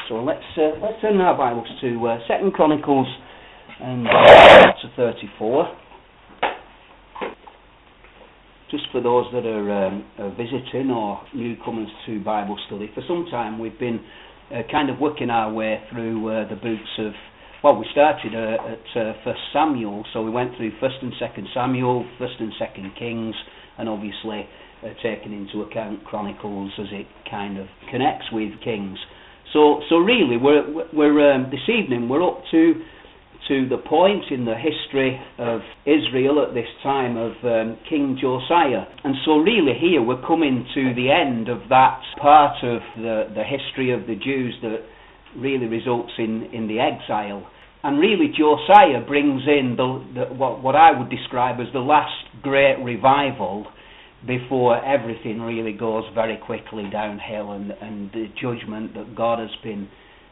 So let's turn our Bibles to 2 Chronicles and chapter 34. Just for those that are visiting or newcomers to Bible study, for some time we've been kind of working our way through the books of, well, we started at 1 Samuel, so we went through 1 and 2 Samuel, 1 and 2 Kings, and obviously taking into account Chronicles as it kind of connects with Kings. So really, we're this evening we're up to the point in the history of Israel at this time of King Josiah, and so really here we're coming to the end of that part of the history of the Jews that really results in the exile. And really Josiah brings in what I would describe as the last great revival before everything really goes very quickly downhill, and the judgment that God has been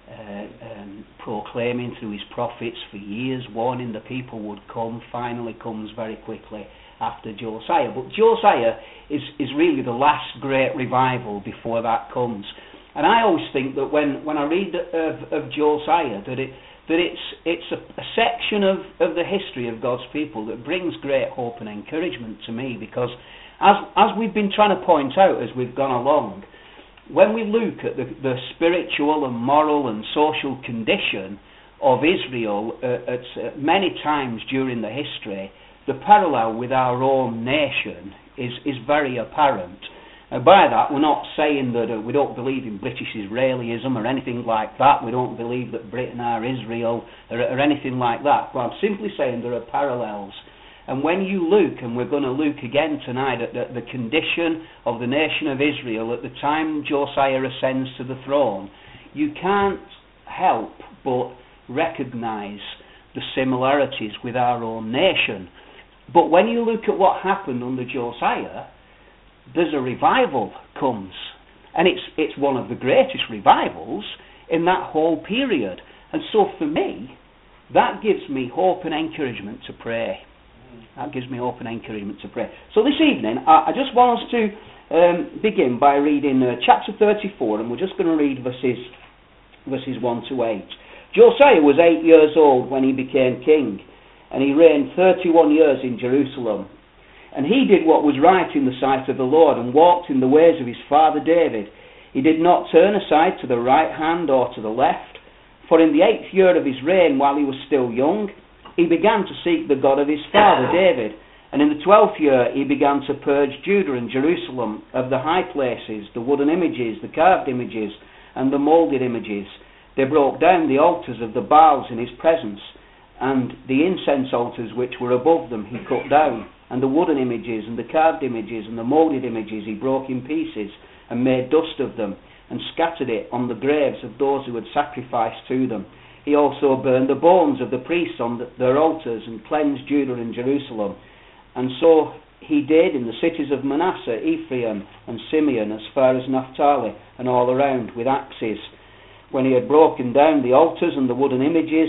proclaiming through his prophets for years, warning the people would come, finally comes very quickly after Josiah. But Josiah is really the last great revival before that comes. And I always think that when I read of Josiah, that it's a section of the history of God's people that brings great hope and encouragement to me, because as we've been trying to point out as we've gone along, when we look at the spiritual and moral and social condition of Israel at many times during the history, the parallel with our own nation is very apparent. By that, we're not saying that we don't believe in British Israelism or anything like that. We don't believe that Britain are Israel or anything like that. But I'm simply saying there are parallels. And when you look, and we're going to look again tonight at the condition of the nation of Israel at the time Josiah ascends to the throne, you can't help but recognise the similarities with our own nation. But when you look at what happened under Josiah, there's a revival comes. And it's one of the greatest revivals in that whole period. And so for me, that gives me hope and encouragement to pray. That gives me hope and encouragement to pray. So this evening, I just want us to begin by reading chapter 34, and we're just going to read verses 1 to 8. Josiah was 8 years old when he became king, and he reigned 31 years in Jerusalem. And he did what was right in the sight of the Lord, and walked in the ways of his father David. He did not turn aside to the right hand or to the left, for in the 8th year of his reign, while he was still young, he began to seek the God of his father David. And in the 12th year he began to purge Judah and Jerusalem of the high places, the wooden images, the carved images, and the moulded images. They broke down the altars of the Baals in his presence, and the incense altars which were above them he cut down, and the wooden images, and the carved images, and the moulded images he broke in pieces, and made dust of them, and scattered it on the graves of those who had sacrificed to them. He also burned the bones of the priests on their altars, and cleansed Judah and Jerusalem. And so he did in the cities of Manasseh, Ephraim, and Simeon, as far as Naphtali, and all around, with axes. When he had broken down the altars and the wooden images,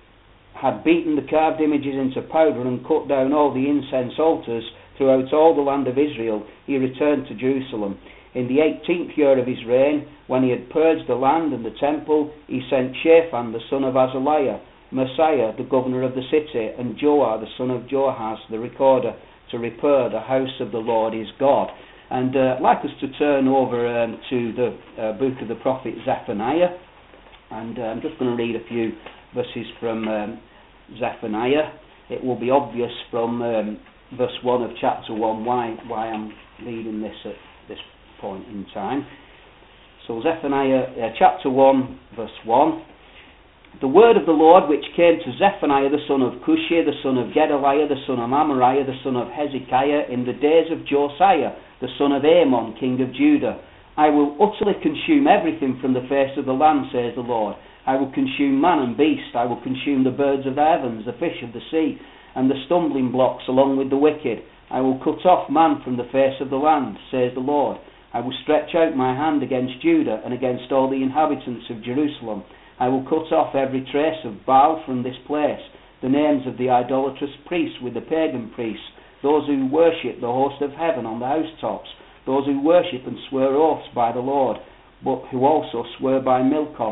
had beaten the carved images into powder, and cut down all the incense altars throughout all the land of Israel, he returned to Jerusalem. In the 18th year of his reign, when he had purged the land and the temple, he sent Shaphan the son of Azaliah, Messiah the governor of the city, and Joah the son of Joahaz the recorder, to repair the house of the Lord his God. And I'd like us to turn over to the book of the prophet Zephaniah, and I'm just going to read a few verses from Zephaniah. It will be obvious from verse 1 of chapter 1 why I'm reading this at this point in time. So Zephaniah chapter 1 verse 1. The word of the Lord which came to Zephaniah the son of Cushi, the son of Gedaliah, the son of Amariah, the son of Hezekiah, in the days of Josiah, the son of Amon, king of Judah. I will utterly consume everything from the face of the land, says the Lord. I will consume man and beast. I will consume the birds of the heavens, the fish of the sea, and the stumbling blocks along with the wicked. I will cut off man from the face of the land, says the Lord. I will stretch out my hand against Judah and against all the inhabitants of Jerusalem. I will cut off every trace of Baal from this place, the names of the idolatrous priests with the pagan priests, those who worship the host of heaven on the housetops, those who worship and swear oaths by the Lord, but who also swear by Milcom,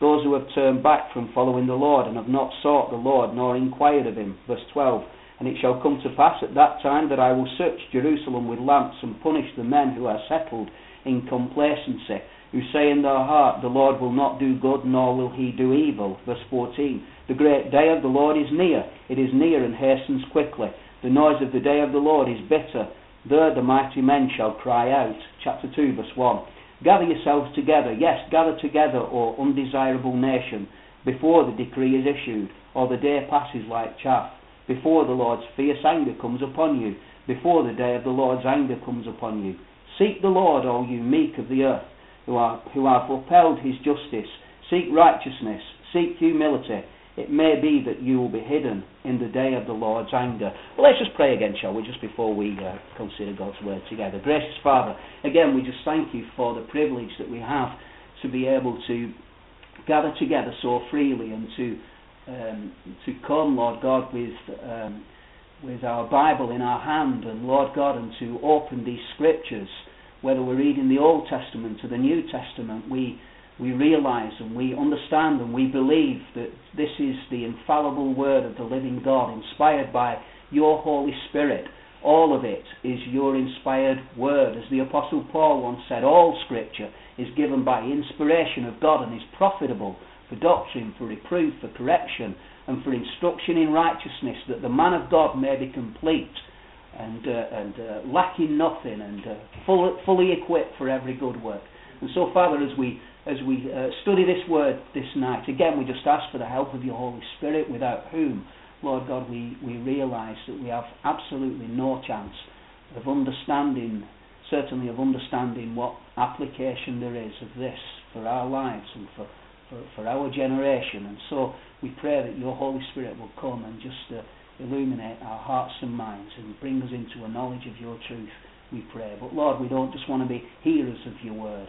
those who have turned back from following the Lord, and have not sought the Lord, nor inquired of him. Verse 12, and it shall come to pass at that time that I will search Jerusalem with lamps, and punish the men who are settled in complacency, who say in their heart, the Lord will not do good, nor will he do evil. Verse 14, the great day of the Lord is near, it is near and hastens quickly. The noise of the day of the Lord is bitter, there the mighty men shall cry out. Chapter 2, verse 1. Gather yourselves together, yes, gather together, O undesirable nation, before the decree is issued, or the day passes like chaff, before the Lord's fierce anger comes upon you, before the day of the Lord's anger comes upon you. Seek the Lord, all you meek of the earth, who have upheld his justice. Seek righteousness, seek humility. It may be that you will be hidden in the day of the Lord's anger. Well, let's just pray again, shall we, just before we consider God's word together. Gracious Father, again we just thank you for the privilege that we have to be able to gather together so freely, and to come, Lord God, with our Bible in our hand, and Lord God, and to open these scriptures, whether we're reading the Old Testament or the New Testament. We realise and we understand and we believe that this is the infallible word of the living God, inspired by your Holy Spirit. All of it is your inspired word. As the Apostle Paul once said, all scripture is given by inspiration of God and is profitable for doctrine, for reproof, for correction, and for instruction in righteousness, that the man of God may be complete and lacking nothing, and fully equipped for every good work. And so, Father, as we study this word this night, again we just ask for the help of your Holy Spirit, without whom, Lord God, we realise that we have absolutely no chance of understanding, certainly of understanding what application there is of this for our lives and for our generation. And so we pray that your Holy Spirit will come and just illuminate our hearts and minds and bring us into a knowledge of your truth, we pray. But Lord, we don't just want to be hearers of your word.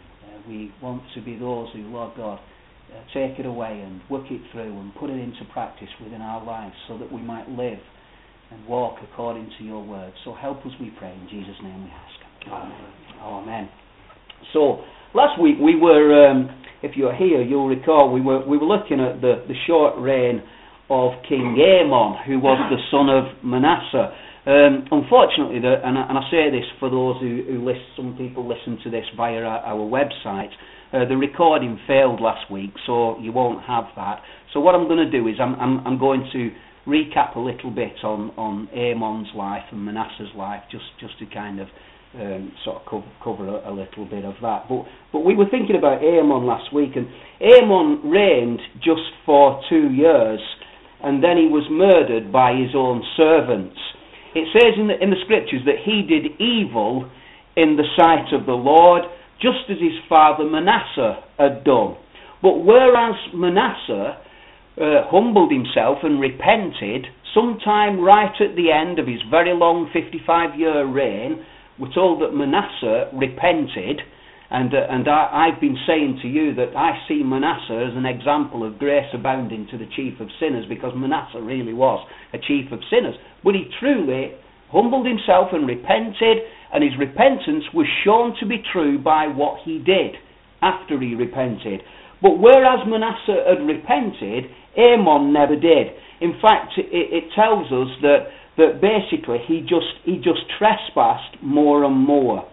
We want to be those who, Lord God, take it away and work it through and put it into practice within our lives, so that we might live and walk according to your word. So help us, we pray, in Jesus' name we ask. Amen. Amen. So last week we were, if you're here, you'll recall we were looking at the short reign of King Amon, who was the son of Manasseh. Unfortunately, and I say this for those who listen, some people listen to this via our website, the recording failed last week, so you won't have that. So what I'm going to do is I'm going to recap a little bit on Amon's life and Manasseh's life, just to kind of sort of cover a little bit of that. But we were thinking about Amon last week, and Amon reigned just for 2 years, and then he was murdered by his own servants. It says in the scriptures that he did evil in the sight of the Lord, just as his father Manasseh had done. But whereas Manasseh humbled himself and repented, sometime right at the end of his very long 55-year reign, we're told that Manasseh repented. And I've been saying to you that I see Manasseh as an example of grace abounding to the chief of sinners, because Manasseh really was a chief of sinners. But he truly humbled himself and repented, and his repentance was shown to be true by what he did after he repented. But whereas Manasseh had repented, Amon never did. In fact, it tells us that basically he just trespassed more and more.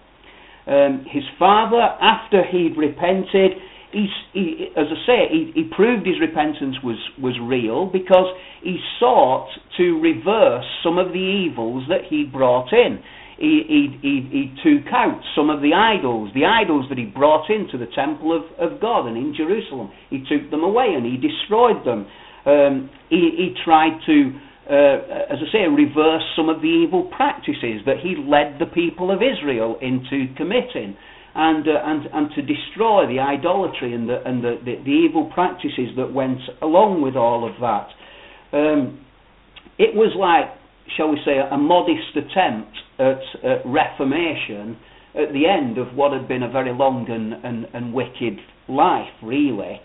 His father, after he'd repented, he proved his repentance was real, because he sought to reverse some of the evils that he brought in. He took out some of the idols that he brought into the temple of God and in Jerusalem. He took them away and he destroyed them. He tried to reverse some of the evil practices that he led the people of Israel into committing, and to destroy the idolatry and the evil practices that went along with all of that. It was like, shall we say, a modest attempt at reformation at the end of what had been a very long and wicked life, really.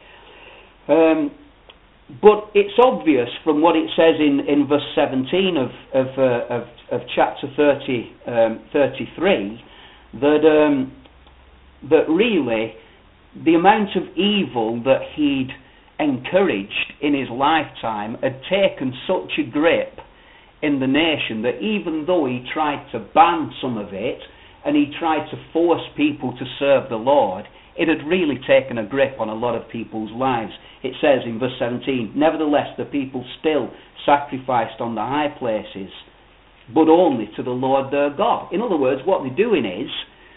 But it's obvious from what it says in verse 17 of chapter 33 that really the amount of evil that he'd encouraged in his lifetime had taken such a grip in the nation that even though he tried to ban some of it and he tried to force people to serve the Lord, it had really taken a grip on a lot of people's lives. It says in verse 17, "Nevertheless the people still sacrificed on the high places, but only to the Lord their God." In other words, what they're doing is,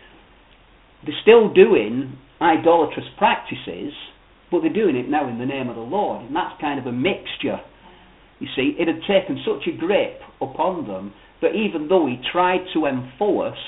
they're still doing idolatrous practices, but they're doing it now in the name of the Lord. And that's kind of a mixture. You see, it had taken such a grip upon them that even though he tried to enforce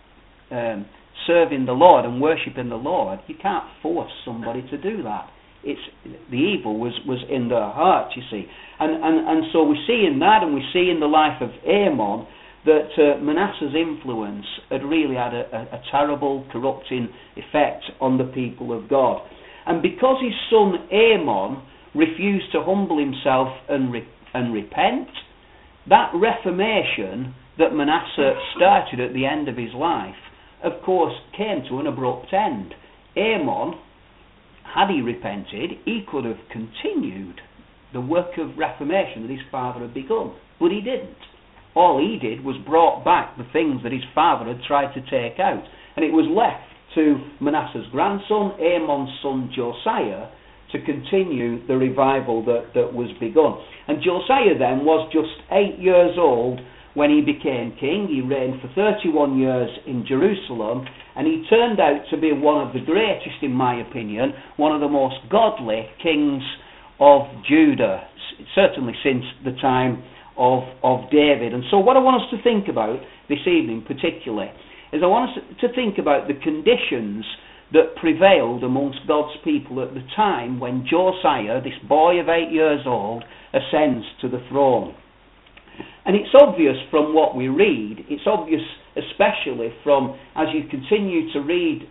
serving the Lord and worshipping the Lord, you can't force somebody to do that. The evil was in their hearts, you see. And so we see in that, and we see in the life of Amon, that Manasseh's influence had really had a terrible, corrupting effect on the people of God. And because his son Amon refused to humble himself and repent, that reformation that Manasseh started at the end of his life, of course, came to an abrupt end. Amon, had he repented, he could have continued the work of reformation that his father had begun, but he didn't. All he did was brought back the things that his father had tried to take out, and it was left to Manasseh's grandson, Amon's son Josiah, to continue the revival that was begun. And Josiah then was just 8 years old when he became king. He reigned for 31 years in Jerusalem, and he turned out to be one of the greatest, in my opinion, one of the most godly kings of Judah, certainly since the time of David. And so what I want us to think about this evening particularly is I want us to think about the conditions that prevailed amongst God's people at the time when Josiah, this boy of 8 years old, ascends to the throne. And it's obvious from what we read, it's obvious especially from, as you continue to read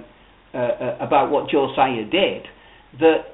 about what Josiah did, that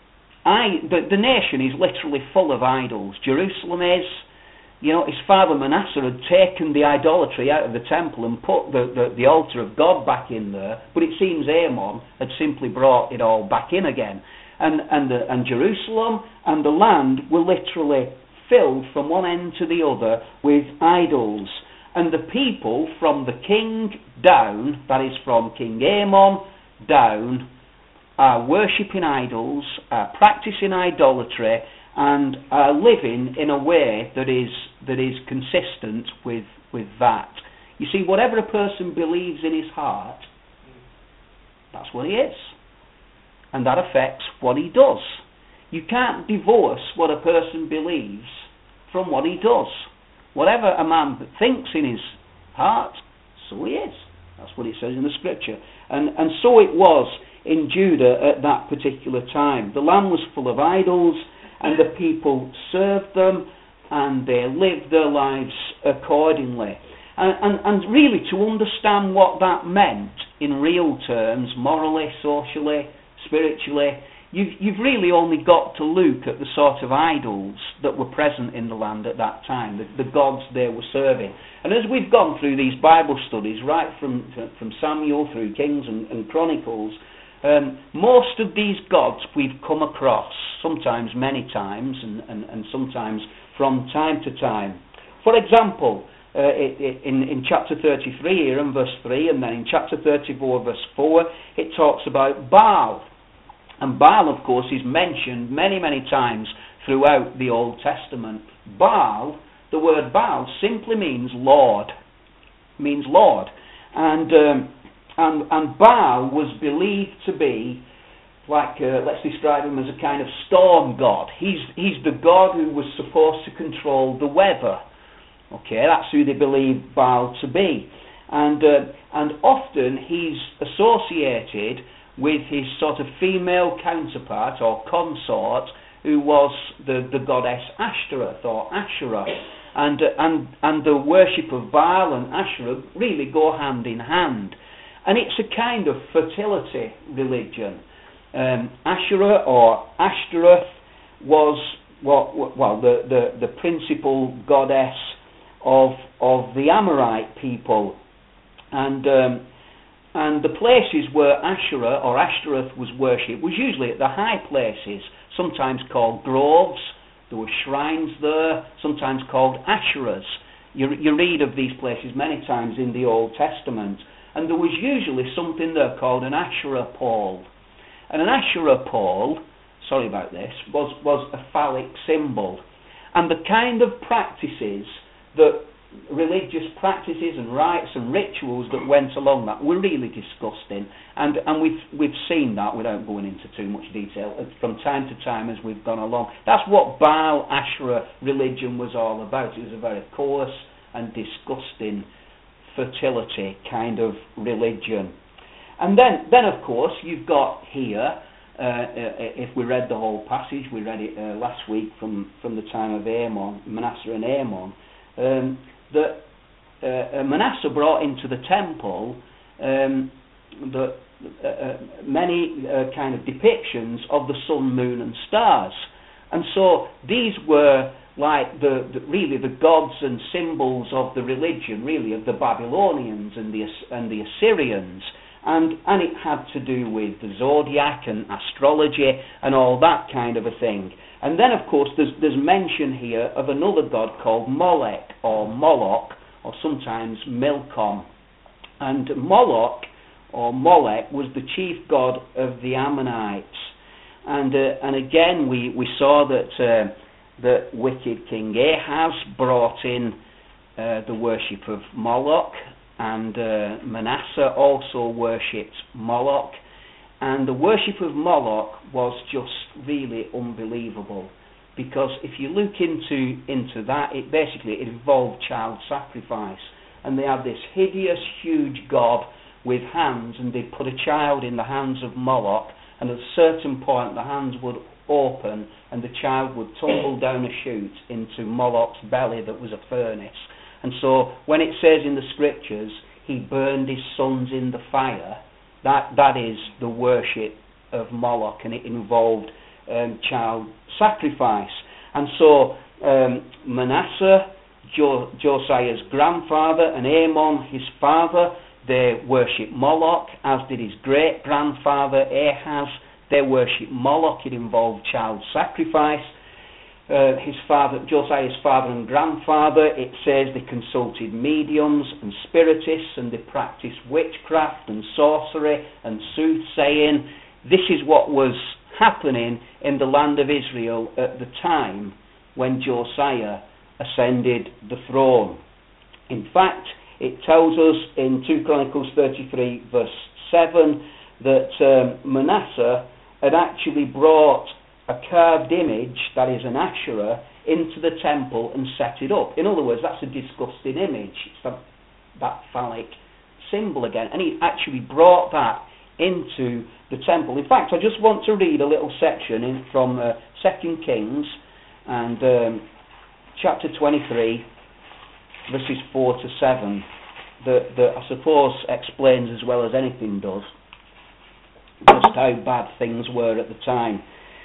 the nation is literally full of idols. Jerusalem is. You know, his father Manasseh had taken the idolatry out of the temple and put the altar of God back in there, but it seems Amon had simply brought it all back in again. And Jerusalem and the land were literally filled from one end to the other with idols. And the people from the king down, that is from King Amon down, are worshipping idols, are practicing idolatry, and are living in a way that is consistent with that. You see, whatever a person believes in his heart, that's what he is. And that affects what he does. You can't divorce what a person believes from what he does. Whatever a man thinks in his heart, so he is. That's what it says in the scripture. And so it was in Judah at that particular time. The land was full of idols, and the people served them, and they lived their lives accordingly. And really, to understand what that meant in real terms, morally, socially, spiritually, you've really only got to look at the sort of idols that were present in the land at that time, the gods they were serving. And as we've gone through these Bible studies, right from Samuel through Kings and Chronicles, most of these gods we've come across, sometimes many times, and sometimes from time to time. For example, in chapter 33 here in verse 3, and then in chapter 34 verse 4, it talks about Baal. And Baal, of course, is mentioned many, many times throughout the Old Testament. Baal, the word Baal simply means Lord. Means Lord. And Baal was believed to be, like, let's describe him as a kind of storm god. He's the god who was supposed to control the weather. Okay, that's who they believe Baal to be. And often he's associated with his sort of female counterpart or consort, who was the goddess Ashtoreth or Asherah. And the worship of Baal and Asherah really go hand in hand. And it's a kind of fertility religion. Asherah or Ashtoreth was the principal goddess of the Amorite people, and And the places where Asherah or Ashtoreth was worshipped was usually at the high places, sometimes called groves. There were shrines there, sometimes called Asherahs. You read of these places many times in the Old Testament. And there was usually something there called an Asherah pole. And an Asherah pole, sorry about this, was a phallic symbol. And the kind of practices that religious practices and rites and rituals that went along that were really disgusting, and we've seen that without going into too much detail from time to time as we've gone along. That's what Baal Asherah religion was all about. It was a very coarse and disgusting fertility kind of religion. And then of course you've got here, if we read the whole passage, we read it last week from the time of Manasseh and Amon, that Manasseh brought into the temple many kind of depictions of the sun, moon and stars. And so these were like really the gods and symbols of the religion, really, of the Babylonians and the Assyrians. And it had to do with the zodiac and astrology and all that kind of a thing. And then, of course, there's mention here of another god called Molech, or Moloch, or sometimes Milcom. And Moloch, or Molech, was the chief god of the Ammonites. And again, we saw that wicked King Ahaz brought in the worship of Moloch, and Manasseh also worshipped Moloch. And the worship of Moloch was just really unbelievable, because if you look into that, it involved child sacrifice. And they had this hideous, huge god with hands, and they'd put a child in the hands of Moloch, and at a certain point the hands would open, and the child would tumble down a chute into Moloch's belly that was a furnace. And so when it says in the scriptures, he burned his sons in the fire, that is the worship of Moloch, and it involved child sacrifice. And so Manasseh, Josiah's grandfather, and Amon, his father, they worshipped Moloch, as did his great-grandfather Ahaz. They worshipped Moloch. It involved child sacrifice. Josiah's father and grandfather, it says they consulted mediums and spiritists, and they practiced witchcraft and sorcery and soothsaying. This is what was happening in the land of Israel at the time when Josiah ascended the throne. In fact, it tells us in 2 Chronicles 33 verse 7 that Manasseh had actually brought a carved image, that is an Asherah, into the temple and set it up. In other words, that's a disgusting image. It's that phallic symbol again. And he actually brought that into the temple. In fact, I just want to read a little section from 2 Kings and chapter 23, verses 4 to 7, that I suppose explains as well as anything does just how bad things were at the time.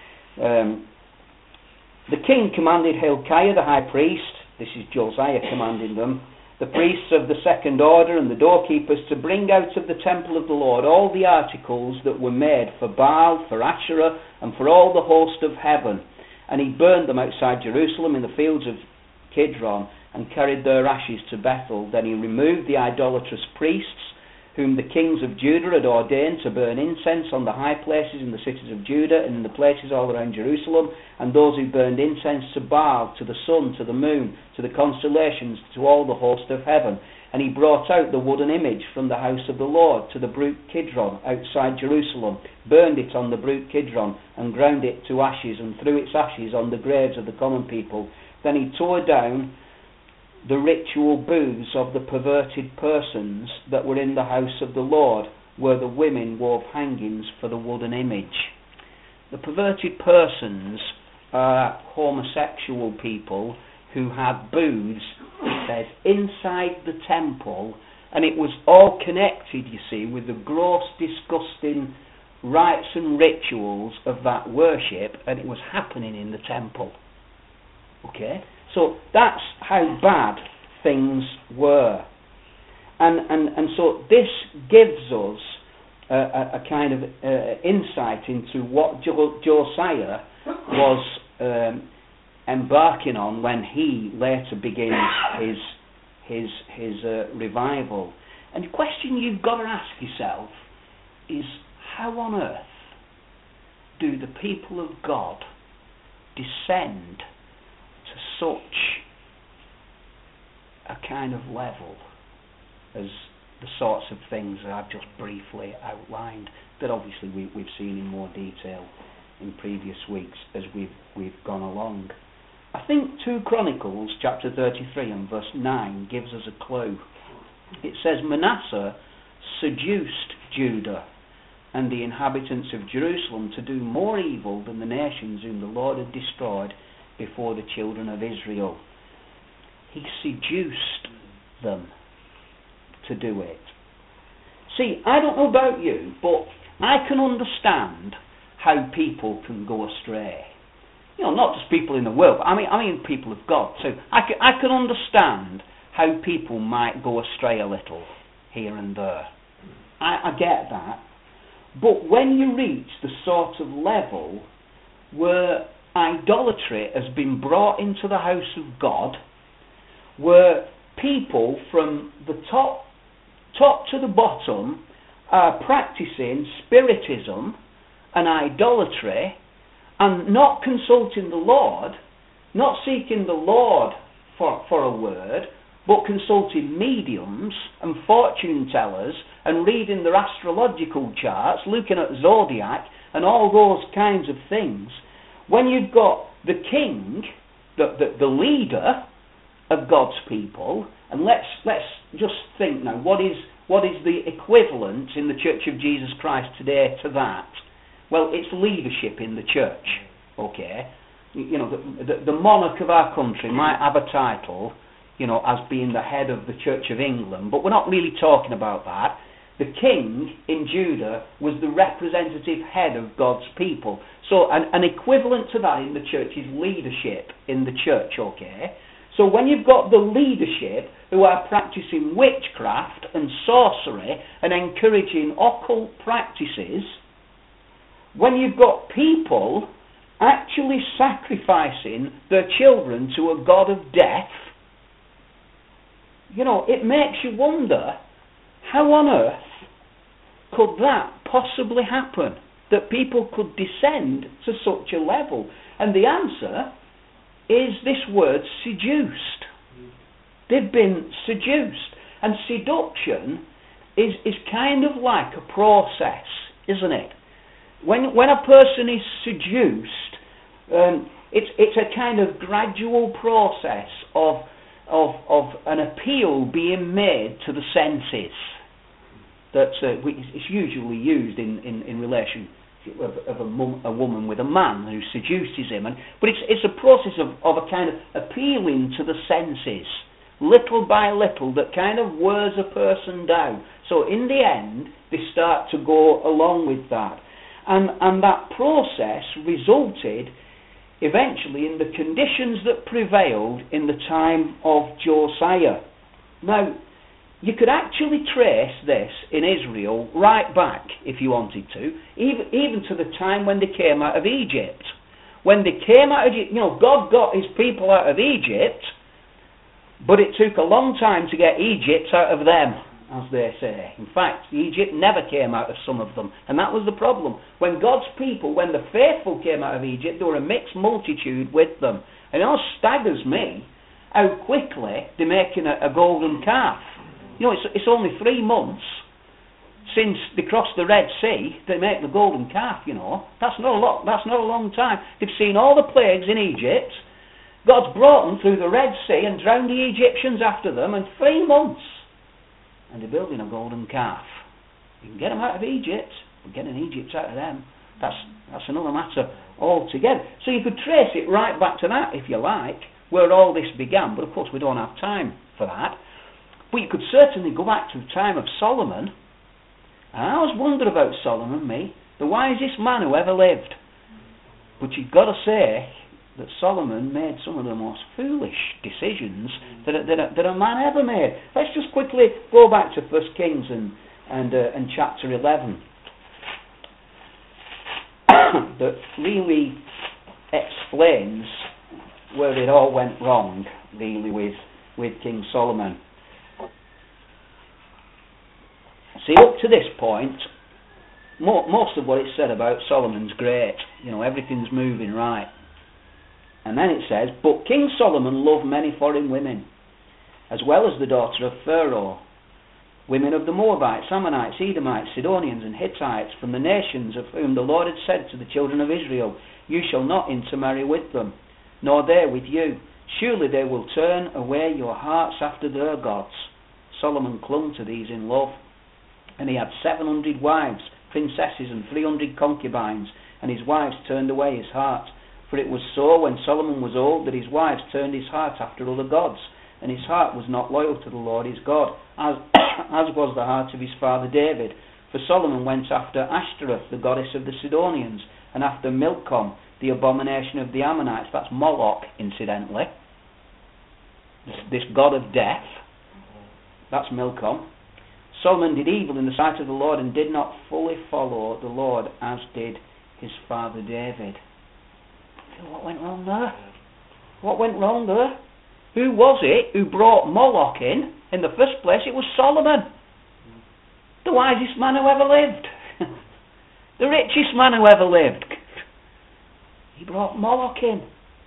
The king commanded Hilkiah the high priest, this is Josiah commanding them, the priests of the second order and the doorkeepers, to bring out of the temple of the Lord all the articles that were made for Baal, for Asherah, and for all the host of heaven. And he burned them outside Jerusalem in the fields of Kidron, and carried their ashes to Bethel. Then he removed the idolatrous priests, whom the kings of Judah had ordained to burn incense on the high places in the cities of Judah and in the places all around Jerusalem, and those who burned incense to Baal, to the sun, to the moon, to the constellations, to all the host of heaven. And he brought out the wooden image from the house of the Lord to the brook Kidron outside Jerusalem, burned it on the brook Kidron, and ground it to ashes, and threw its ashes on the graves of the common people. Then he tore down the ritual booths of the perverted persons that were in the house of the Lord, where the women wove hangings for the wooden image. The perverted persons are homosexual people who had booths, it says, inside the temple, and it was all connected, you see, with the gross, disgusting rites and rituals of that worship, and it was happening in the temple. Okay? So that's how bad things were. And so this gives us a kind of insight into what Josiah was embarking on when he later begins his revival. And the question you've got to ask yourself is, how on earth do the people of God descend to such a kind of level as the sorts of things that I've just briefly outlined, that obviously we've seen in more detail in previous weeks as we've gone along? I think 2 Chronicles chapter 33 and verse 9 gives us a clue. It says, Manasseh seduced Judah and the inhabitants of Jerusalem to do more evil than the nations whom the Lord had destroyed before the children of Israel. He seduced them to do it. See, I don't know about you, but I can understand how people can go astray. You know, not just people in the world, but I mean people of God too. I can understand how people might go astray a little here and there. I get that. But when you reach the sort of level where idolatry has been brought into the house of God, where people from the top to the bottom are practicing spiritism and idolatry and not consulting the Lord, not seeking the Lord for a word, but consulting mediums and fortune tellers and reading their astrological charts, looking at zodiac and all those kinds of things. When you've got the king, the leader of God's people, and let's just think now, what is the equivalent in the Church of Jesus Christ today to that? Well, it's leadership in the church, okay? You know, the monarch of our country might have a title, you know, as being the head of the Church of England, but we're not really talking about that. The king in Judah was the representative head of God's people. So an equivalent to that in the church is leadership in the church, okay? So when you've got the leadership who are practicing witchcraft and sorcery and encouraging occult practices, when you've got people actually sacrificing their children to a god of death, you know, it makes you wonder, how on earth could that possibly happen? That people could descend to such a level? And the answer is this word, seduced. They've been seduced. And seduction is kind of like a process, isn't it? When a person is seduced, it's a kind of gradual process of an appeal being made to the senses. It's usually used in relation of a woman with a man who seduces him, but it's a process of a kind of appealing to the senses, little by little, that kind of wears a person down. So in the end, they start to go along with that, and that process resulted eventually in the conditions that prevailed in the time of Josiah. Now, you could actually trace this in Israel right back, if you wanted to, even to the time when they came out of Egypt. When they came out of Egypt, you know, God got his people out of Egypt, but it took a long time to get Egypt out of them, as they say. In fact, Egypt never came out of some of them, and that was the problem. When God's people, when the faithful came out of Egypt, there were a mixed multitude with them. And it all staggers me how quickly they're making a golden calf. You know, it's only 3 months since they crossed the Red Sea they make the golden calf, you know. That's not a long time. They've seen all the plagues in Egypt. God's brought them through the Red Sea and drowned the Egyptians after them in 3 months. And they're building a golden calf. You can get them out of Egypt, but getting Egypt out of them, that's another matter altogether. So you could trace it right back to that, if you like, where all this began. But of course we don't have time for that. But you could certainly go back to the time of Solomon. And I always wondered about Solomon, the wisest man who ever lived. But you've got to say, that Solomon made some of the most foolish decisions that a man ever made. Let's just quickly go back to 1 Kings and chapter 11. That really explains where it all went wrong, really, with King Solomon. See, up to this point, most of what it said about Solomon's great. Everything's moving right. And then it says, but King Solomon loved many foreign women, as well as the daughter of Pharaoh, women of the Moabites, Ammonites, Edomites, Sidonians, and Hittites, from the nations of whom the Lord had said to the children of Israel, you shall not intermarry with them, nor they with you. Surely they will turn away your hearts after their gods. Solomon clung to these in love, and he had 700 wives, princesses, and 300 concubines, and his wives turned away his heart. For it was so when Solomon was old that his wives turned his heart after other gods, and his heart was not loyal to the Lord his God, as was the heart of his father David. For Solomon went after Ashtoreth, the goddess of the Sidonians, and after Milcom, the abomination of the Ammonites. That's Moloch, incidentally. This god of death. That's Milcom. Solomon did evil in the sight of the Lord and did not fully follow the Lord as did his father David. What went wrong there? What went wrong there? Who was it who brought Moloch in? In the first place, it was Solomon. The wisest man who ever lived. The richest man who ever lived. He brought Moloch in.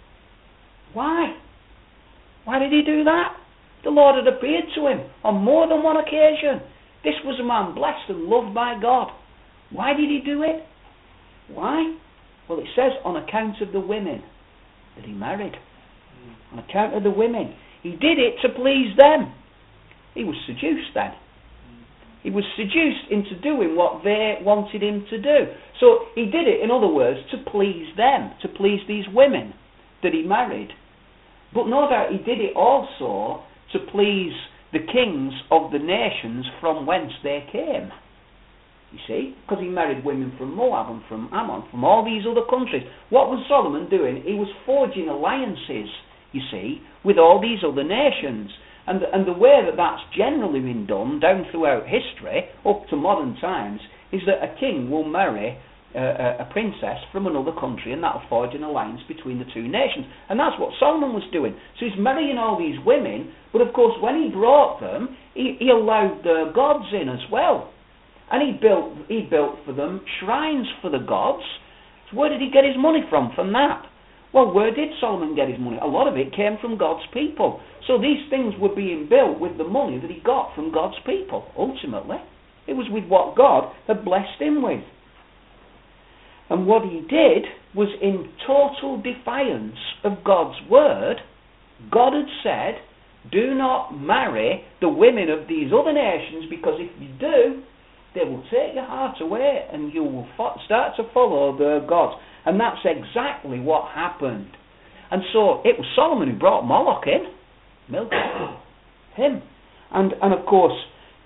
Why? Why did he do that? The Lord had appeared to him on more than one occasion. This was a man blessed and loved by God. Why did he do it? Why? Well, it says on account of the women that he married. On account of the women. He did it to please them. He was seduced then. He was seduced into doing what they wanted him to do. So he did it, in other words, to please them, to please these women that he married. But no doubt he did it also to please the kings of the nations from whence they came. You see? Because he married women from Moab and from Ammon, from all these other countries. What was Solomon doing? He was forging alliances, you see, with all these other nations. And the way that that's generally been done down throughout history, up to modern times, is that a king will marry a princess from another country, and that'll forge an alliance between the two nations. And that's what Solomon was doing. So he's marrying all these women, but of course when he brought them, he allowed the gods in as well. And he built for them shrines for the gods. So where did he get his money from that? Well, where did Solomon get his money? A lot of it came from God's people. So these things were being built with the money that he got from God's people, ultimately. It was with what God had blessed him with. And what he did was in total defiance of God's word. God had said, do not marry the women of these other nations, because if you do, they will take your heart away and you will start to follow their gods. And that's exactly what happened. And so it was Solomon who brought Moloch in. Milcom. Him. And of course,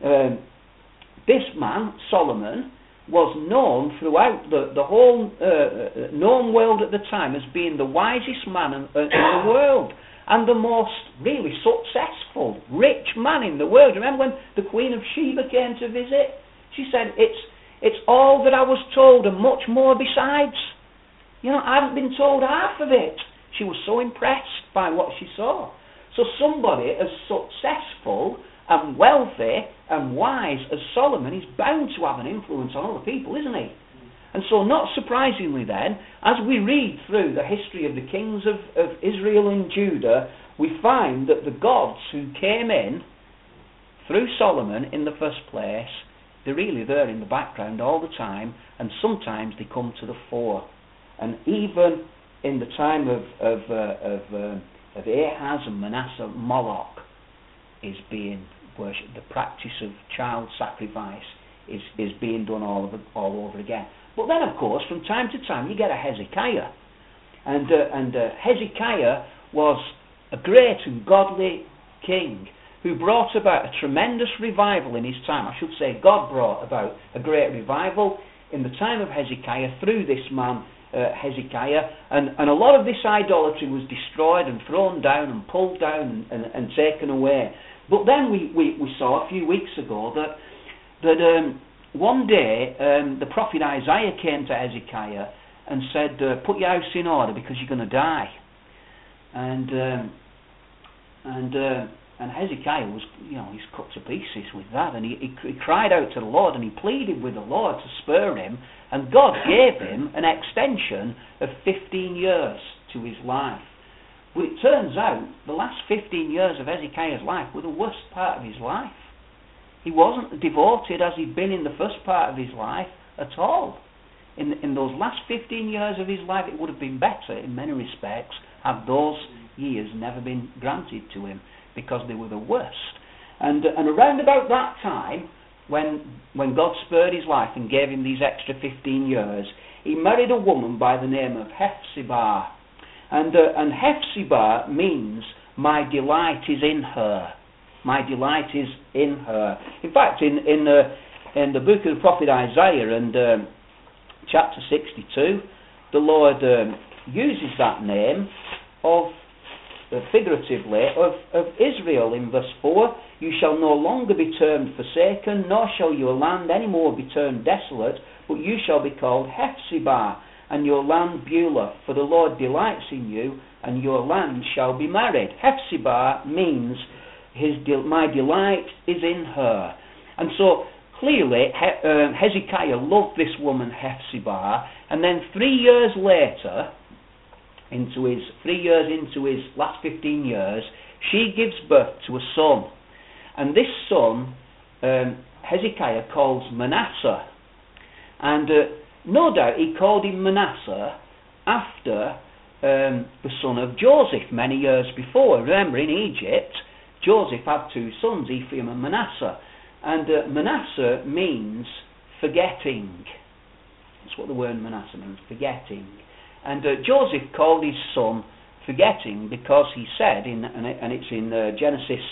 this man, Solomon, was known throughout the whole known world at the time as being the wisest man in the world. And the most really successful, rich man in the world. Remember when the Queen of Sheba came to visit? She said, it's all that I was told and much more besides. I haven't been told half of it. She was so impressed by what she saw. So somebody as successful and wealthy and wise as Solomon is bound to have an influence on other people, isn't he? And so not surprisingly then, as we read through the history of the kings of Israel and Judah, we find that the gods who came in through Solomon in the first place, they're really there in the background all the time, and sometimes they come to the fore. And even in the time of Ahaz and Manasseh, Moloch is being worshipped. The practice of child sacrifice is being done all over again. But then, of course, from time to time, you get a Hezekiah. And Hezekiah was a great and godly king who brought about a tremendous revival in his time. I should say God brought about a great revival in the time of Hezekiah through this man, Hezekiah, and a lot of this idolatry was destroyed and thrown down and pulled down and taken away. But then we saw a few weeks ago that one day the prophet Isaiah came to Hezekiah and said, put your house in order because you're going to die. And Hezekiah was, he's cut to pieces with that, and he cried out to the Lord, and he pleaded with the Lord to spare him, and God gave him an extension of 15 years to his life. But it turns out the last 15 years of Hezekiah's life were the worst part of his life. He wasn't devoted as he'd been in the first part of his life at all. In those last 15 years of his life, it would have been better in many respects had those years never been granted to him, because they were the worst. And around about that time, when God spared his life and gave him these extra 15 years, he married a woman by the name of Hephzibah. And Hephzibah means, my delight is in her. My delight is in her. In fact, in the book of the prophet Isaiah and chapter 62, the Lord uses that name figuratively of Israel in verse 4. You shall no longer be termed forsaken, nor shall your land any more be termed desolate, but you shall be called Hephzibah, and your land Beulah, for the Lord delights in you, and your land shall be married. Hephzibah means my delight is in her. And so clearly Hezekiah loved this woman Hephzibah, and then 3 years later, 3 years into his last 15 years, she gives birth to a son. And this son, Hezekiah calls Manasseh. And no doubt he called him Manasseh after the son of Joseph many years before. Remember, in Egypt, Joseph had 2 sons, Ephraim and Manasseh. And Manasseh means forgetting. That's what the word Manasseh means, forgetting. And Joseph called his son forgetting because he said, and it's in Genesis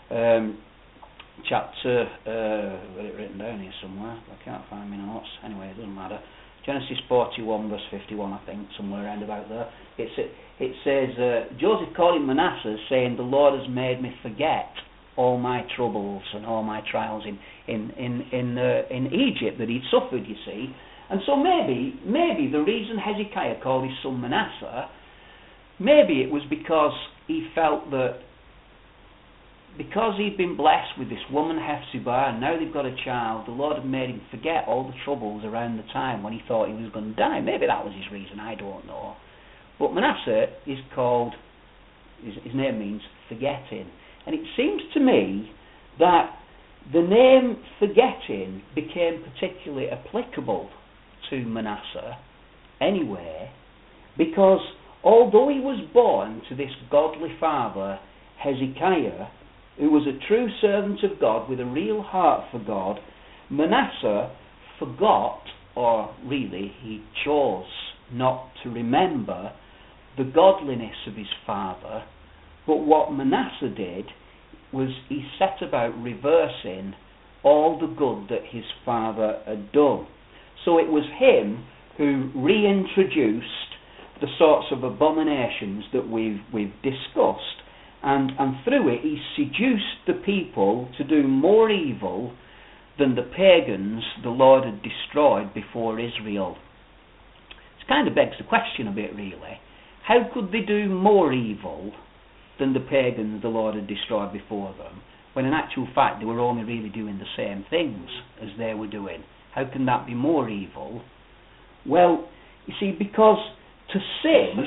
chapter, I've got it written down here somewhere, I can't find my notes, anyway, it doesn't matter. Genesis 41 verse 51, I think, somewhere around about there. It says, Joseph called him Manasseh, saying, the Lord has made me forget all my troubles and all my trials in Egypt that he'd suffered, you see. And so maybe the reason Hezekiah called his son Manasseh, maybe it was because he felt that because he'd been blessed with this woman Hephzibah, and now they've got a child, the Lord had made him forget all the troubles around the time when he thought he was going to die. Maybe that was his reason, I don't know. But Manasseh is called, his name means forgetting. And it seems to me that the name forgetting became particularly applicable to Manasseh anyway, because although he was born to this godly father, Hezekiah, who was a true servant of God with a real heart for God, Manasseh forgot, or really he chose not to remember the godliness of his father. But what Manasseh did was he set about reversing all the good that his father had done. So it was him who reintroduced the sorts of abominations that we've discussed, and through it he seduced the people to do more evil than the pagans the Lord had destroyed before Israel. It kind of begs the question a bit, really. How could they do more evil than the pagans the Lord had destroyed before them, when in actual fact they were only really doing the same things as they were doing? How can that be more evil? Well, you see, because to sin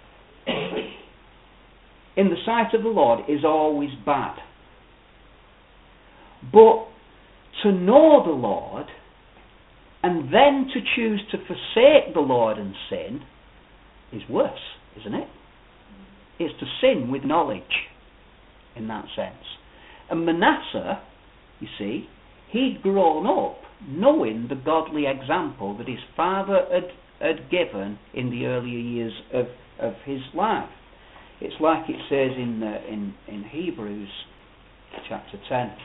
in the sight of the Lord is always bad. But to know the Lord and then to choose to forsake the Lord and sin is worse, isn't it? It's to sin with knowledge in that sense. And Manasseh, you see, he'd grown up knowing the godly example that his father had given in the earlier years of his life. It's like it says in Hebrews chapter 10,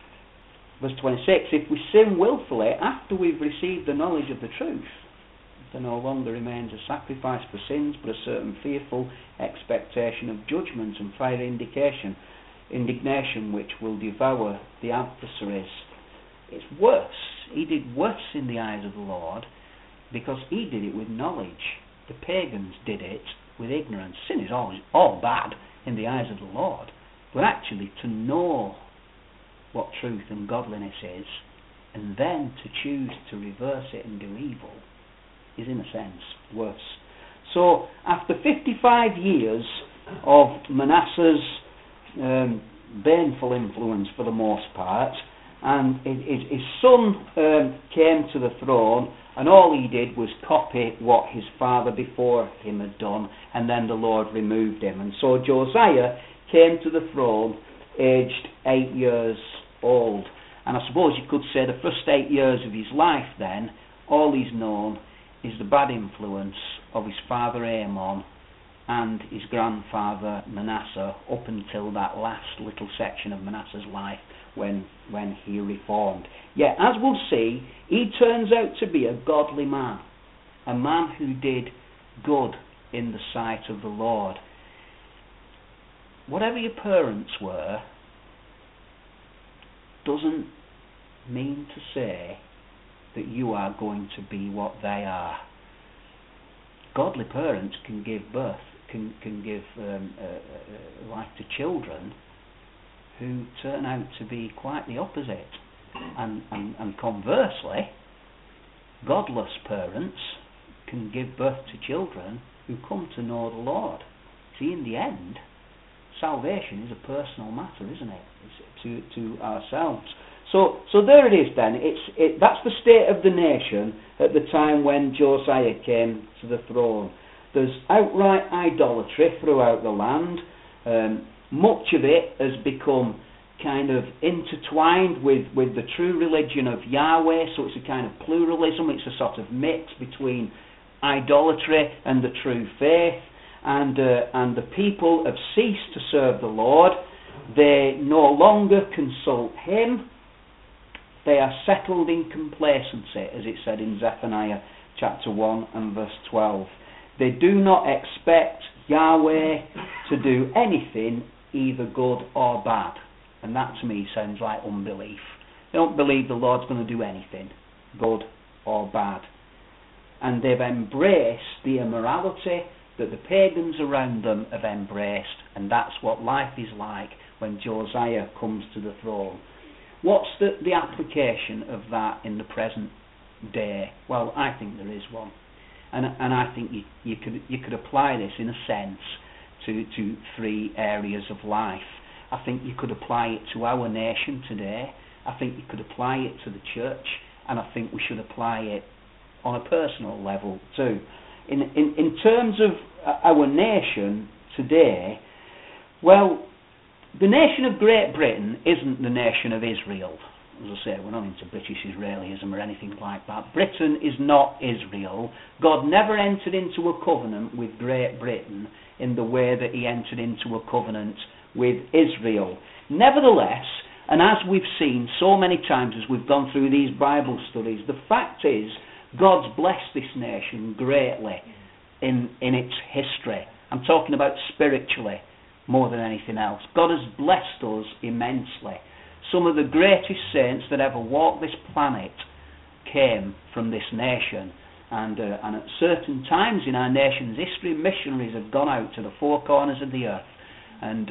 verse 26, if we sin willfully after we've received the knowledge of the truth, There no longer remains a sacrifice for sins, but a certain fearful expectation of judgment and fiery indignation which will devour the adversaries. It's worse. He did worse in the eyes of the Lord because he did it with knowledge. The pagans did it with ignorance. Sin is always all bad in the eyes of the Lord, but actually to know what truth and godliness is and then to choose to reverse it and do evil is in a sense worse. So after 55 years of Manasseh's baneful influence for the most part, and his son came to the throne, and all he did was copy what his father before him had done, and then the Lord removed him. And so Josiah came to the throne aged 8 years old. And I suppose you could say the first 8 years of his life then, all he's known is the bad influence of his father Amon and his grandfather Manasseh, up until that last little section of Manasseh's life when he reformed. Yet, as we'll see, he turns out to be a godly man, a man who did good in the sight of the Lord. Whatever your parents were doesn't mean to say that you are going to be what they are. Godly parents can give birth, can give life to children who turn out to be quite the opposite. And conversely, godless parents can give birth to children who come to know the Lord. See, in the end, salvation is a personal matter, isn't it? It's to ourselves. So there it is then. That's the state of the nation at the time when Josiah came to the throne. There's outright idolatry throughout the land. Much of it has become kind of intertwined with the true religion of Yahweh, so it's a kind of pluralism. It's a sort of mix between idolatry and the true faith. And the people have ceased to serve the Lord. They no longer consult Him. They are settled in complacency, as it said in Zephaniah chapter 1 and verse 12. They do not expect Yahweh to do anything either good or bad. And that to me sounds like unbelief. They don't believe the Lord's going to do anything, good or bad. And they've embraced the immorality that the pagans around them have embraced, and that's what life is like when Josiah comes to the throne. What's the application of that in the present day? Well, I think there is one, and I think you could apply this in a sense to three areas of life. I think you could apply it to our nation today. I think you could apply it to the church, and I think we should apply it on a personal level too. In terms of our nation today, well, the nation of Great Britain isn't the nation of Israel. As I say, we're not into British Israelism or anything like that. Britain is not Israel. God never entered into a covenant with Great Britain in the way that He entered into a covenant with Israel. Nevertheless, and as we've seen so many times as we've gone through these Bible studies, the fact is God's blessed this nation greatly in its history. I'm talking about spiritually more than anything else. God has blessed us immensely. Some of the greatest saints that ever walked this planet came from this nation. And at certain times in our nation's history, missionaries have gone out to the four corners of the earth and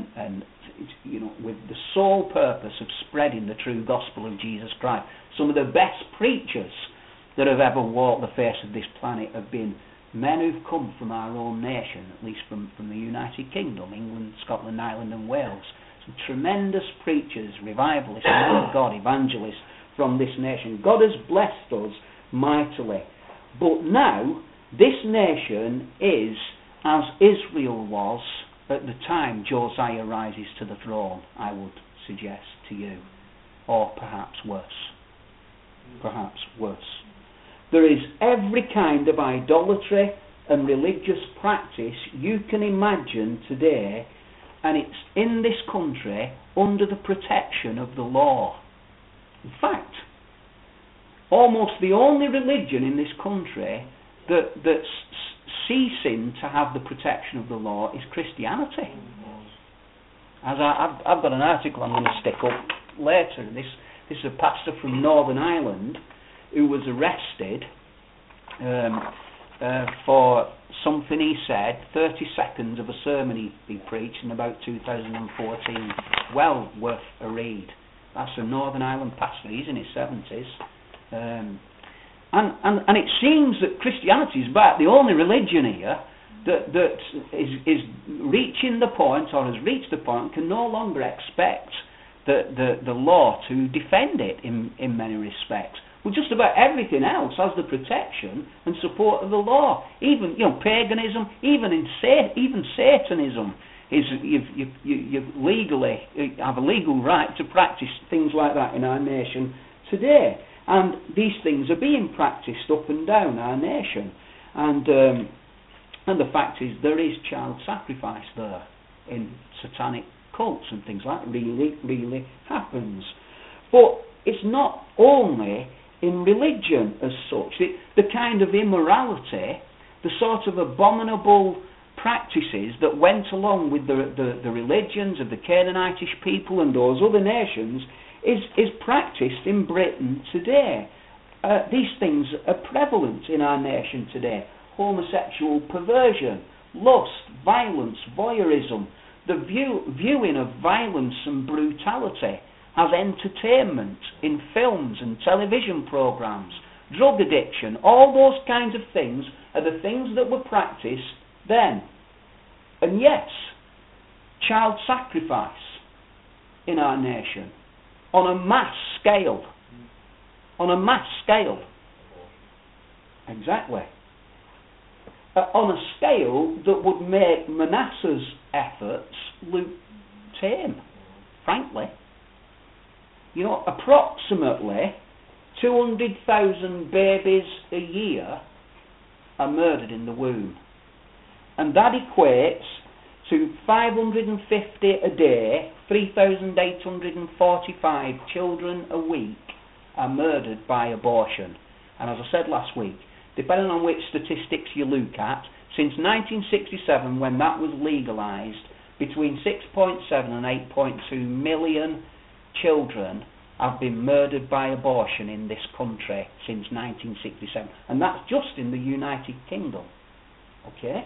with the sole purpose of spreading the true gospel of Jesus Christ. Some of the best preachers that have ever walked the face of this planet have been men who've come from our own nation, at least from the United Kingdom, England, Scotland, Ireland and Wales. Some tremendous preachers, revivalists, men of God, evangelists from this nation. God has blessed us mightily. But now, this nation is as Israel was at the time Josiah rises to the throne, I would suggest to you. Or perhaps worse. Perhaps worse. There is every kind of idolatry and religious practice you can imagine today, and it's in this country under the protection of the law. In fact, almost the only religion in this country that's ceasing to have the protection of the law is Christianity. As I've got an article I'm going to stick up later. This is a pastor from Northern Ireland who was arrested for something he said, 30 seconds of a sermon he preached in about 2014. Well worth a read. That's a Northern Ireland pastor. He's in his 70s. And it seems that Christianity is about the only religion here that is reaching the point, or has reached the point, can no longer expect the law to defend it in many respects. Well, just about everything else has the protection and support of the law. Even paganism, even Satanism is you legally have a legal right to practice things like that in our nation today. And these things are being practiced up and down our nation. And the fact is, there is child sacrifice there in satanic cults and things like that. Really happens. But it's not only in religion as such. The kind of immorality, the sort of abominable practices that went along with the religions of the Canaanitish people and those other nations is practiced in Britain today. These things are prevalent in our nation today. Homosexual perversion, lust, violence, voyeurism, the viewing of violence and brutality as entertainment in films and television programs, drug addiction, all those kinds of things are the things that were practiced then. And yes, child sacrifice in our nation on a mass scale. On a mass scale. Exactly. On a scale that would make Manasseh's efforts look tame, frankly. Approximately 200,000 babies a year are murdered in the womb. And that equates to 550 a day, 3,845 children a week are murdered by abortion. And as I said last week, depending on which statistics you look at, since 1967, when that was legalised, between 6.7 and 8.2 million children have been murdered by abortion in this country since 1967. And that's just in the United Kingdom. Okay?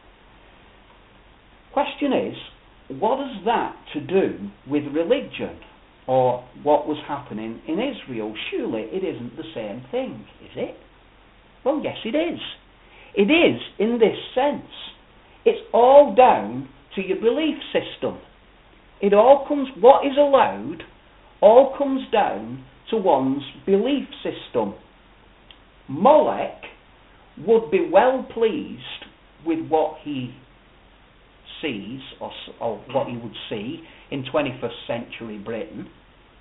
Question is, what has that to do with religion or what was happening in Israel? Surely it isn't the same thing, is it? Well, yes, it is. It is in this sense. It's all down to your belief system. It all comes, what is allowed, all comes down to one's belief system. Molech would be well pleased with what he sees, or what he would see in 21st century Britain,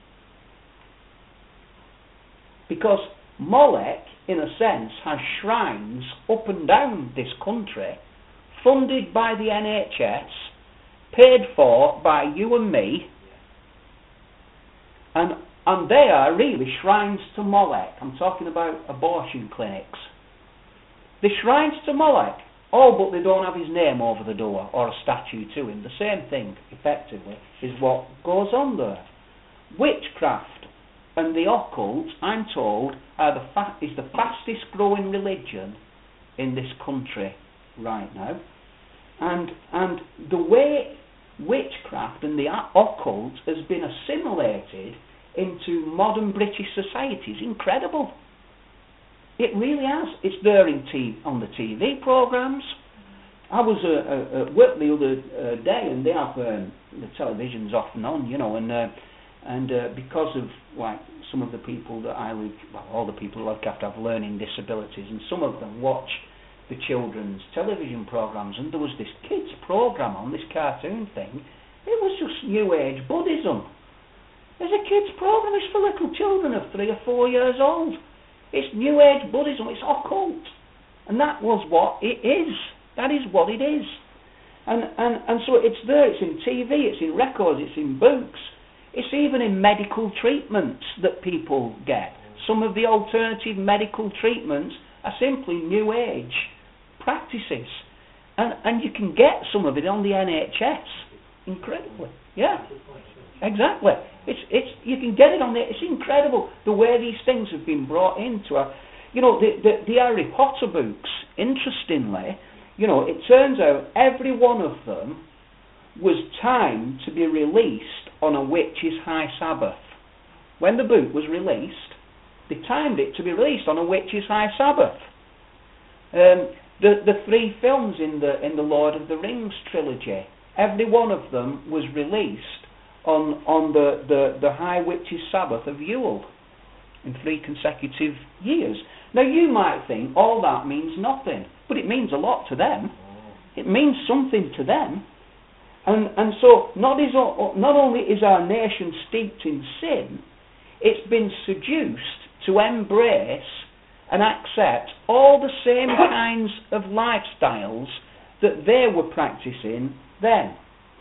because Molech, in a sense, has shrines up and down this country, funded by the NHS, paid for by you and me, and they are really shrines to Molech. I'm talking about abortion clinics. The shrines to Molech. Oh, but they don't have his name over the door or a statue to him. The same thing, effectively, is what goes on there. Witchcraft and the occult, I'm told, is the fastest growing religion in this country right now. And the way witchcraft and the occult has been assimilated into modern British society is incredible. It really has. It's there on the TV programmes. I was at work the other day, and they have the televisions off and on, and because of some of the people that all the people who look after have learning disabilities, and some of them watch the children's television programmes, and there was this kids programme on, this cartoon thing. It was just New Age Buddhism. There's a kids programme. It's for little children of 3 or 4 years old. It's New Age Buddhism. It's occult, and that was what it is. That is what it is. And so it's there. It's in TV. It's in records. It's in books. It's even in medical treatments that people get. Some of the alternative medical treatments are simply New Age practices. And you can get some of it on the NHS. Incredibly. Yeah. Exactly. It's you can get it on there. It's incredible the way these things have been brought into our, the Harry Potter books. Interestingly, it turns out every one of them was timed to be released on a witch's high Sabbath. When the book was released, they timed it to be released on a witch's high Sabbath. The 3 films in the Lord of the Rings trilogy, every one of them was released on the high witch's Sabbath of Yule in 3 consecutive years. Now you might think all that means nothing, but it means a lot to them. It means something to them. And so not only is our nation steeped in sin, it's been seduced to embrace and accept all the same kinds of lifestyles that they were practicing then.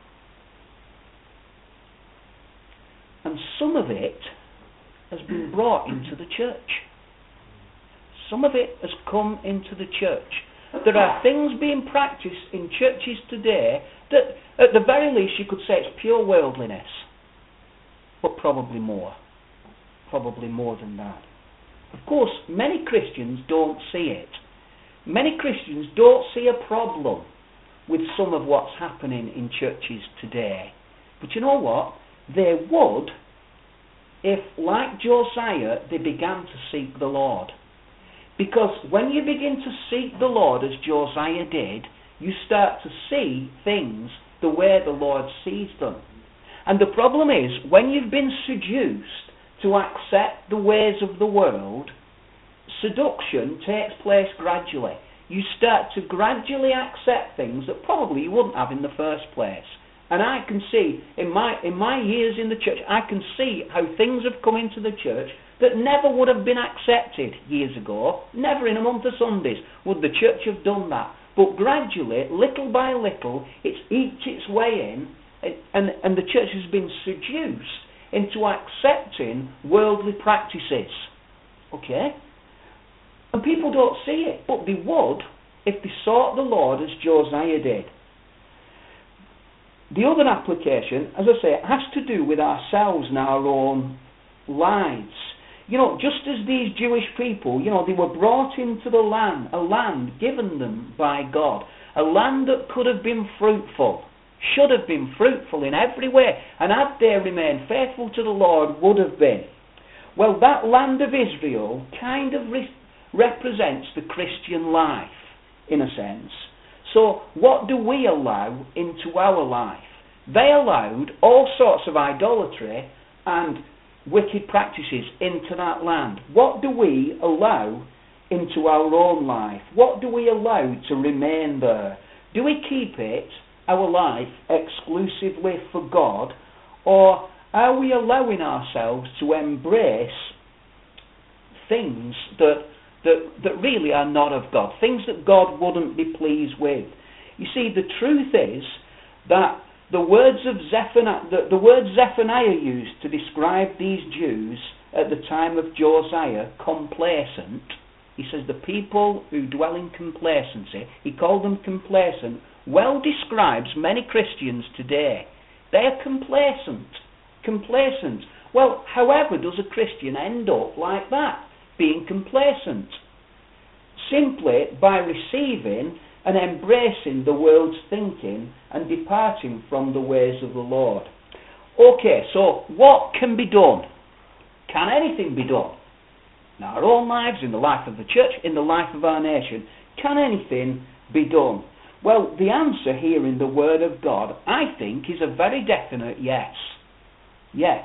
And some of it has been brought into the church. Some of it has come into the church. There are things being practiced in churches today that, at the very least, you could say it's pure worldliness. But probably more. Probably more than that. Of course, many Christians don't see it. Many Christians don't see a problem with some of what's happening in churches today. But you know what? They would if, like Josiah, they began to seek the Lord. Because when you begin to seek the Lord as Josiah did, you start to see things the way the Lord sees them. And the problem is, when you've been seduced to accept the ways of the world, seduction takes place gradually. You start to gradually accept things that probably you wouldn't have in the first place. And I can see, in my years in the church, I can see how things have come into the church that never would have been accepted years ago. Never in a month of Sundays would the church have done that. But gradually, little by little, it's eked its way in, and the church has been seduced into accepting worldly practices. Okay? And people don't see it, but they would if they sought the Lord as Josiah did. The other application, as I say, has to do with ourselves and our own lives. Just as these Jewish people, they were brought into the land, a land given them by God, a land that could have been fruitful, should have been fruitful in every way, and had they remained faithful to the Lord, would have been. Well, that land of Israel kind of represents the Christian life, in a sense. So, what do we allow into our life? They allowed all sorts of idolatry and wicked practices into that land. What do we allow into our own life? What do we allow to remain there? Do we keep it, our life, exclusively for God, or are we allowing ourselves to embrace things that really are not of God, things that God wouldn't be pleased with? You see, the truth is that the word Zephaniah used to describe these Jews at the time of Josiah, complacent, he says the people who dwell in complacency, he called them complacent, well describes many Christians today. They are complacent. Well, however does a Christian end up like that, being complacent? Simply by receiving and embracing the world's thinking and departing from the ways of the Lord. Okay, so what can be done? Can anything be done? In our own lives, in the life of the church, in the life of our nation, can anything be done? Well, the answer here in the Word of God, I think, is a very definite yes. Yes.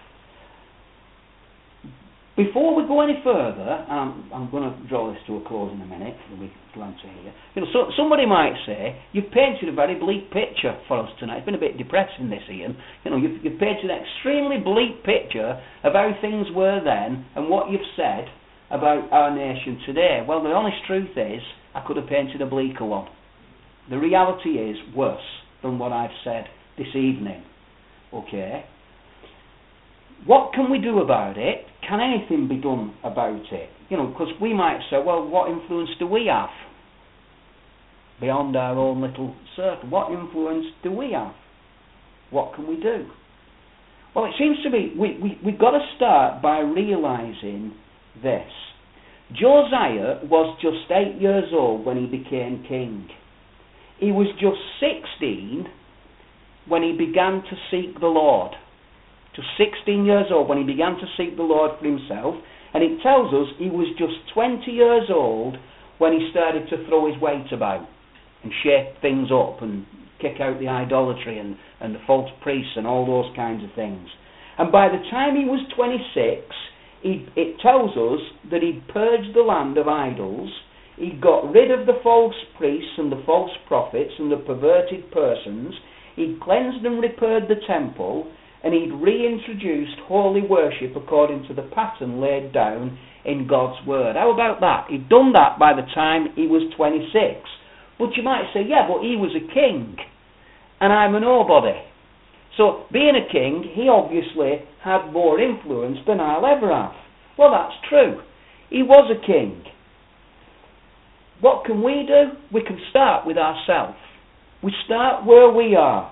Before we go any further, I'm going to draw this to a close in a minute. We glance here. Somebody might say, you've painted a very bleak picture for us tonight. It's been a bit depressing, this, Ian. You've painted an extremely bleak picture of how things were then and what you've said about our nation today. Well, the honest truth is, I could have painted a bleaker one. The reality is worse than what I've said this evening. Okay? What can we do about it? can anything be done about it? Because we might say, well, what influence do we have beyond our own little circle? What influence do we have? What can we do? Well, it seems to me we've got to start by realising this. Josiah was just 8 years old when he became king. He was just 16 when he began to seek the Lord. Just 16 years old when he began to seek the Lord for himself. And it tells us he was just 20 years old when he started to throw his weight about and shake things up and kick out the idolatry and the false priests and all those kinds of things. And by the time he was 26, it tells us that he'd purged the land of idols, he'd got rid of the false priests and the false prophets and the perverted persons, he'd cleansed and repaired the temple, and he'd reintroduced holy worship according to the pattern laid down in God's Word. How about that? He'd done that by the time he was 26. But you might say, yeah, but he was a king, and I'm a nobody. So, being a king, he obviously had more influence than I'll ever have. Well, that's true. He was a king. What can we do? We can start with ourselves. We start where we are.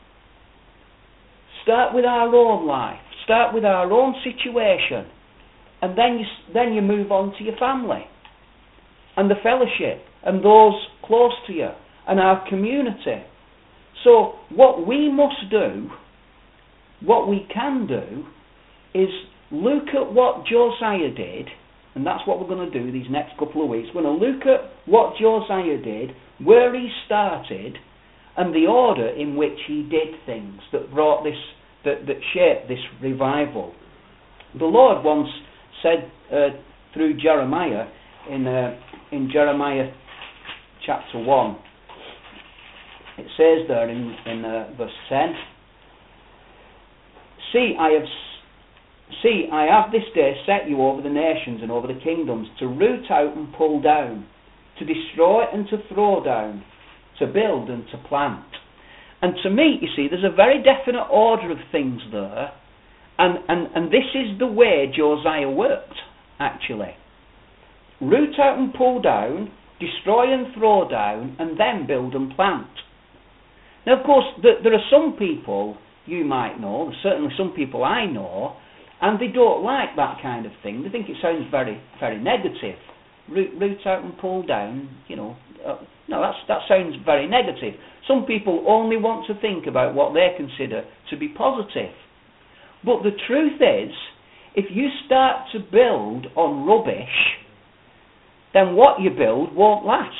Start with our own life. Start with our own situation. And then you move on to your family and the fellowship and those close to you and our community. So what we must do, what we can do, is look at what Josiah did, and that's what we're going to do these next couple of weeks. We're going to look at what Josiah did, where he started, and the order in which he did things that brought this, that shaped this revival. The Lord once said through Jeremiah in Jeremiah chapter 1. It says there in verse 10, See, I have this day set you over the nations and over the kingdoms, to root out and pull down, to destroy and to throw down, to build and to plant. And to me, you see, there's a very definite order of things there, and this is the way Josiah worked, actually. Root out and pull down, destroy and throw down, and then build and plant. Now, of course, there are some people you might know, certainly some people I know, and they don't like that kind of thing. They think it sounds very, very negative. Root out and pull down, no, that sounds very negative. Some people only want to think about what they consider to be positive. But the truth is, if you start to build on rubbish, then what you build won't last.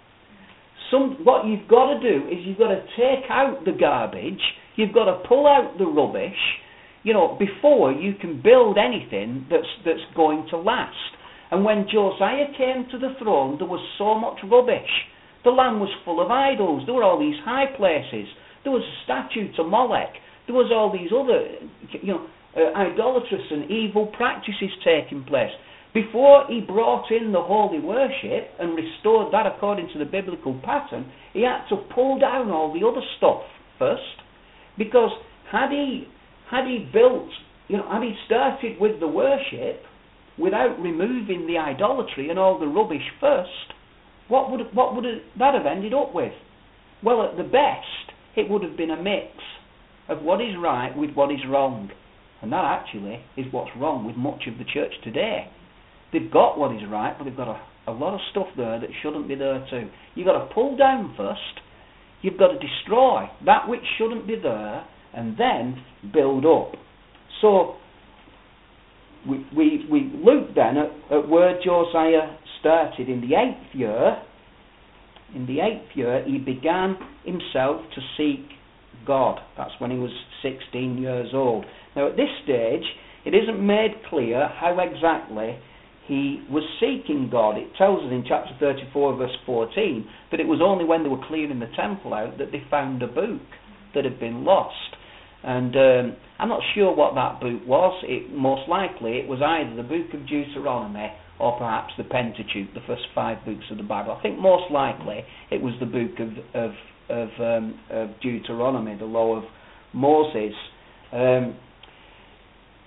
What you've got to do is you've got to take out the garbage, you've got to pull out the rubbish, before you can build anything that's going to last. And when Josiah came to the throne, there was so much rubbish. The land was full of idols. There were all these high places. There was a statue to Molech. There was all these other, idolatrous and evil practices taking place. Before he brought in the holy worship and restored that according to the biblical pattern, he had to pull down all the other stuff first. Because had he built, had he started with the worship without removing the idolatry and all the rubbish first, what would that have ended up with? Well, at the best, it would have been a mix of what is right with what is wrong. And that actually is what's wrong with much of the church today. They've got what is right, but they've got a lot of stuff there that shouldn't be there too. You've got to pull down first. You've got to destroy that which shouldn't be there, and then build up. So we look then at where Josiah started. In the 8th year, he began himself to seek God. That's when he was 16 years old. Now at this stage, it isn't made clear how exactly he was seeking God. It tells us in chapter 34 verse 14 that it was only when they were clearing the temple out that they found a book that had been lost. And I'm not sure what that book was. Most likely it was either the book of Deuteronomy or perhaps the Pentateuch, the first 5 books of the Bible. I think most likely it was the book of Deuteronomy, the law of Moses.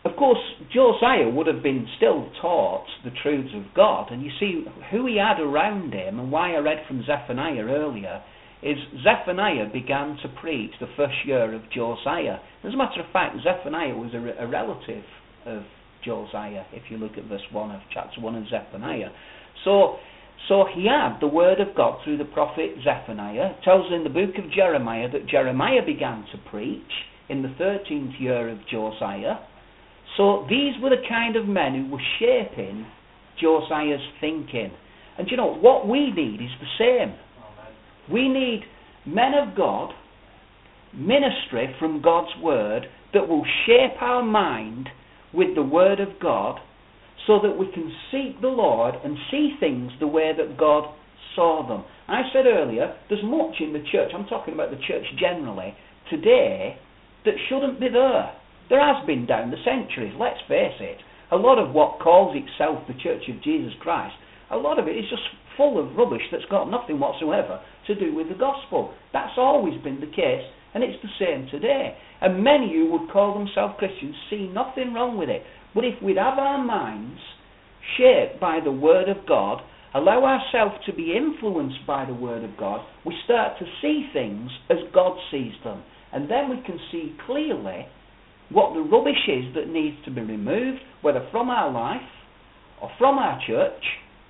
of course, Josiah would have been still taught the truths of God, and you see who he had around him, and why I read from Zephaniah earlier, is Zephaniah began to preach the first year of Josiah. As a matter of fact, Zephaniah was a relative of Josiah, if you look at verse 1 of chapter 1 of Zephaniah. So he had the word of God through the prophet Zephaniah. It tells in the book of Jeremiah that Jeremiah began to preach in the 13th year of Josiah. So these were the kind of men who were shaping Josiah's thinking. And you know, what we need is the same. We need men of God, ministry from God's word that will shape our mind with the word of God, so that we can seek the Lord and see things the way that God saw them. I said earlier, there's much in the church, I'm talking about the church generally, today, that shouldn't be there. There has been down the centuries, let's face it. A lot of what calls itself the Church of Jesus Christ, a lot of it is just full of rubbish that's got nothing whatsoever to do with the gospel. That's always been the case, and it's the same today. And many who would call themselves Christians see nothing wrong with it. But if we'd have our minds shaped by the Word of God, allow ourselves to be influenced by the Word of God, we start to see things as God sees them. And then we can see clearly what the rubbish is that needs to be removed, whether from our life, or from our church,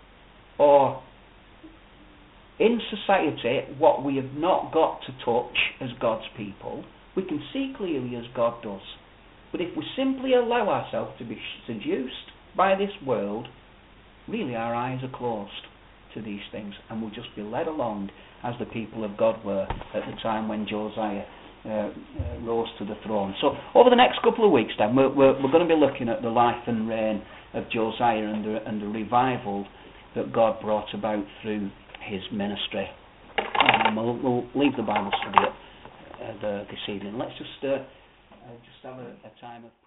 or in society, what we have not got to touch as God's people. We can see clearly as God does. But if we simply allow ourselves to be seduced by this world, really our eyes are closed to these things, and we'll just be led along as the people of God were at the time when Josiah rose to the throne. So over the next couple of weeks then, we're going to be looking at the life and reign of Josiah and the revival that God brought about through his ministry. We'll leave the Bible study this evening. Let's just have a time of